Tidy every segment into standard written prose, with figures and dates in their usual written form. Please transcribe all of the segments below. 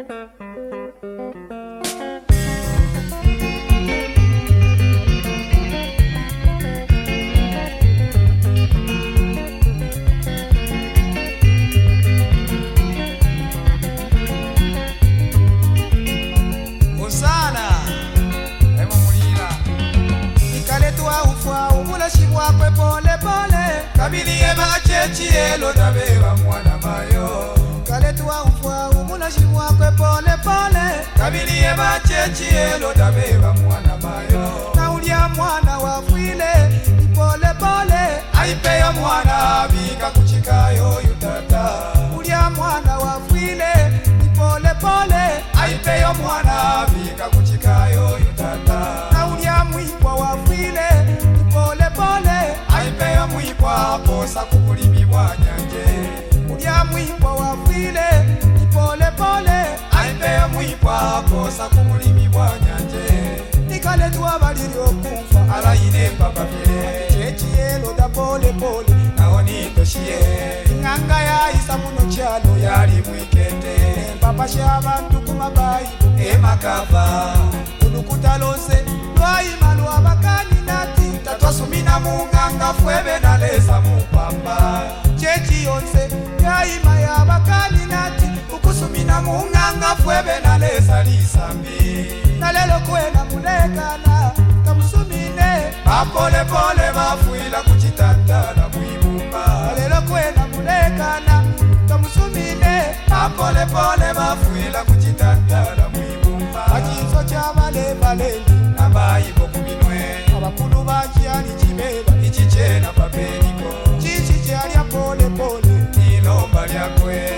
Kabiliye machechi elo tabeba mwana mayo Kaletua ufwa umulashimu wakwe pole pole Kabiliye machechi elo tabeba mwana mayo Na ulia mwana wafwile pole pole Aipeya mwana bika kuchikayo yutata Ulia mwana wafwile pole pole Aipeya mwana bika kuchikayo yutata Na ulia mwikwa wafwile pole pole Aipeya mwikwa posa kukulimi wanyanje Ulia mwikwa wafwile pole pole Aipeya mwikwa posa kukulimi wanyanje Nikale tuwa balilio kumfa Alayine mpapa vile Chechi yelo da pole pole Naoni toshie Nganga ya isa muno chalo Yali mwikete Mpapa shabantu kumabaibu Emakava Ulukuta lose Lwa imalu abakani nati Tatwasumina munganga Fwebe na lesa mupamba Chechi yonse Ya ima ya abakani nati Ukusumina munganga Fwebe na lesa lisambi Nalelo kwena mulekana Kamusumine Mapole pole mafuila kuchitandala muibumba Nalelo kwena mulekana Kamusumine Mapole pole mafuila kuchitandala muibumba Achizo cha vale valendi Nabaibo kuminwe Abakulu bachiani chibeba Ichiche na papeniko Chichiche alia pole pole Nilomba liakwe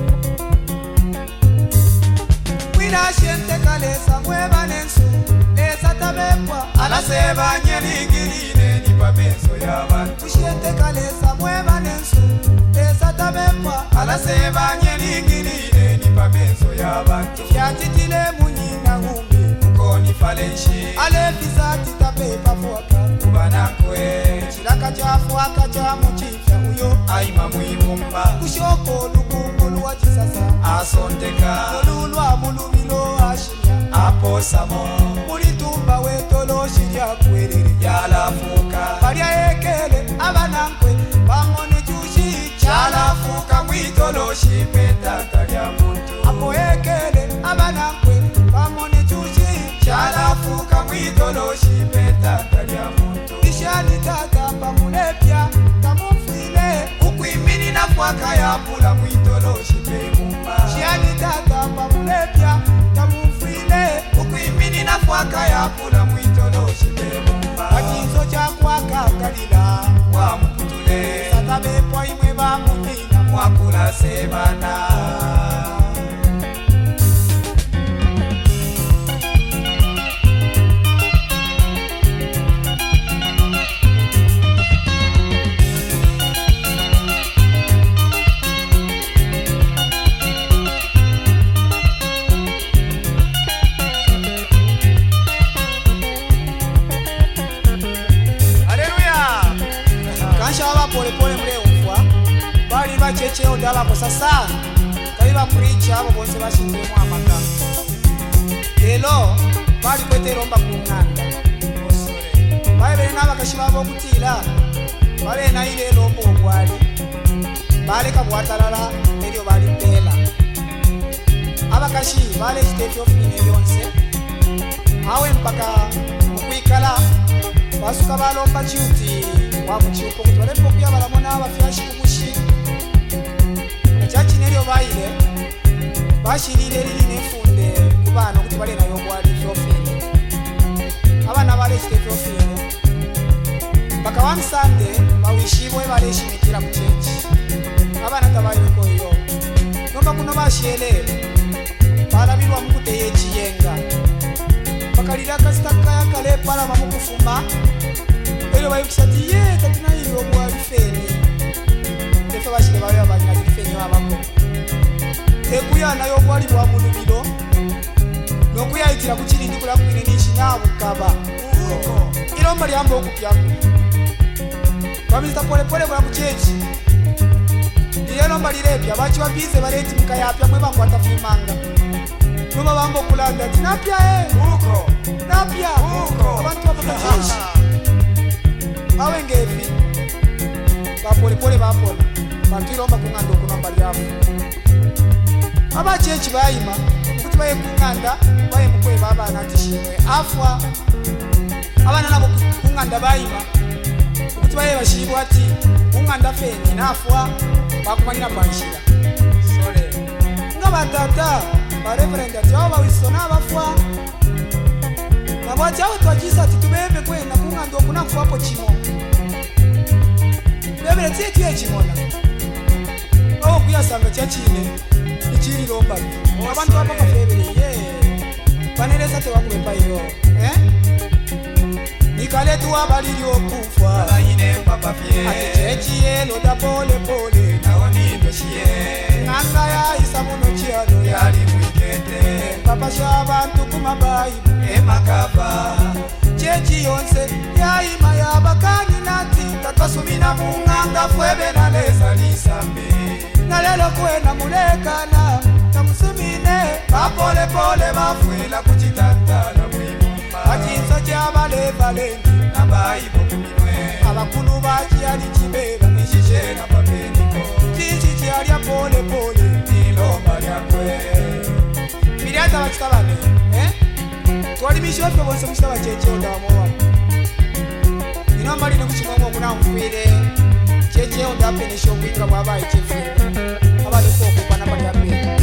Shente kalesa mweba nensu Lesa tabekwa Alaseba nyeligirine Nipa menso ya bantu Shente kalesa mweba nensu Lesa tabekwa Alaseba nyeligirine Nipa menso ya bantu Fiatitile munyina humbi Mkoni falenshi Alefisa titapepa fuaka Kubanakwe Chilaka chafu waka chamu chifya uyo Aima muibumba Kushoko lukungu luwa chisasa Asondeka Lululwa mulumilo ashinya Aposamo Mulitumba wetolo shiria kwerere Yalafuka Baria ekele abanankwe Bangone chushi Yalafuka mwitolo shipeta Talia muntu Apo ekele abanankwe Bangone chushi Yalafuka mwitolo shipeta Talia muntu Ishani tata pamulepya Kamufile Ukwimini na kwaka ya pula mwitolo shipemumba Ishani tata pamulepya Kamufile Ukwimini na kwaka ya pula mwitolo shipemumba Achizo cha kwaka kalila Wa mkutule Satabe kwa imwe ba mumina Mwakula sebana Cheche odala kwa sasa Kaiba preacher abo bonse bashindwe mu amaka Lelo bali kwete romba kunganda Osore Bale naba kashiba bo kutila Bale na ile lombo obwali Bale kabwatalala elio bali tela Abakashi bale state of yonse Awe mpaka kuikala Basuka balomba chiuti wa muchiuko kutwale pokuya balamona abafyashi kubushi Chachi nelio baile Bashirire lili nefunde Kubano kuti bale na yobwali fiofine Abana bale chite fiofine Baka one Sunday Bawishibwe bale shimikira kuchechi Abana tabayi wiko iyo Nomba kuno bashiele Bala bilwa mkute yechi yenga Baka lila kasitaka ya kale pala mamukufuma Elo bayi kisati ye Tatina hili yobwali feni Tefe bashile bawe abanyina zilifeni wabako Ekuya na yobwali bwa mulubilo Nokuya itira kuchilindi kula kuine nishi nabu kaba Ilomba liambo okupyaku Bamilita pole pole kwa kuchechi Yelo mbalirepya bachi wabize bareti mukayapya mwe bankwata fimanga. Nuba bambo kulanda tinapya uko. Napya uko. Abantu abakachishi. Awe ngefi. Bapole pole bapole. Bantu ilomba kunganda okunomba lyafu. Abachechi bayima kuti baye kunganda baye mukwe baba natishimwe afwa. Abana nabo kunganda bayima kuti baye bashibwa ati kunganda fenye nafwa bakumanyira banshira. Sole. Ngaba tata ba reverend ati aba wisona abafwa. Nabwachi aho twajisa ati tubembe kwenda kunganda okunafu hapo chimo. Bebere tiye chimona. Aho kuyasanga cyachine ichiri lomba. Abantu abaka febere Baneleza te wakubepa iyo. Nikale tu abaliri okufa. Alayine papa fie. Ati yelo da pole pole. Naoni ndoshiye. Nanga ya isa muno chiado. Yali mwikete. Papa shabantu kumabayi. Emakava. Chechi yonse ya ima ya bakani nati. Takasumina munganga fwebe na leza lisambe. Nalelo kwena mulekana. Tamusumine. Bapole pole bafwela kuchitantala mwimumba. Ajinso chabale valendi. Nabayi bokuminwe. Abakulu bachi alichibeba. Nishishe na papeniko. Chichi alia pole pole. Nilomba lyakwe. Miriata wachitabane. Twali mishofe bonse mushitaba cheche odamowa. Inomali nekuchimongo kuna mfwire. Cheche odape nisho kwinga baba ichefi. Abale koko pana pali ape.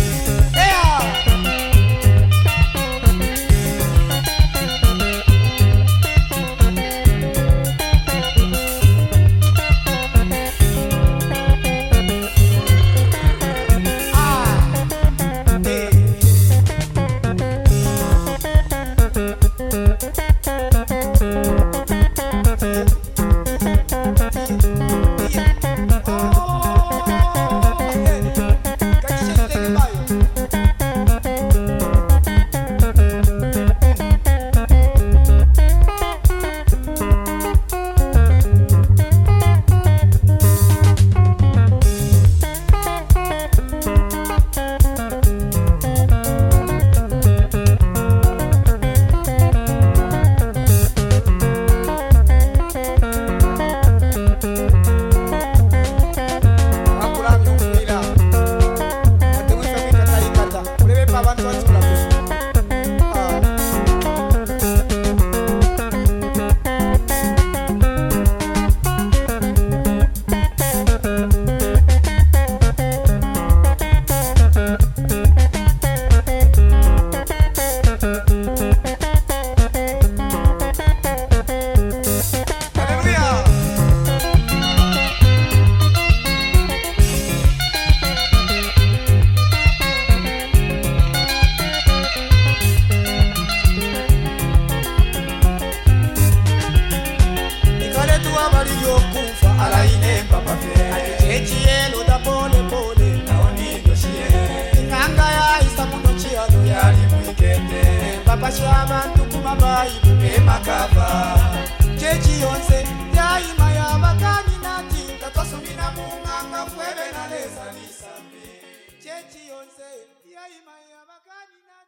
Alayine papa fie. Chechi yelo da pole pole. Naoni ndoshiye. Nanga ya isa muno chiado. Yali mwikete. Papa shabantu kumabayi. Emakava. Chechi yonse ya ima ya bakani nati. Takasumina munganga fwebe na leza lisambe. Chechi yonse ya ima ya bakani nati.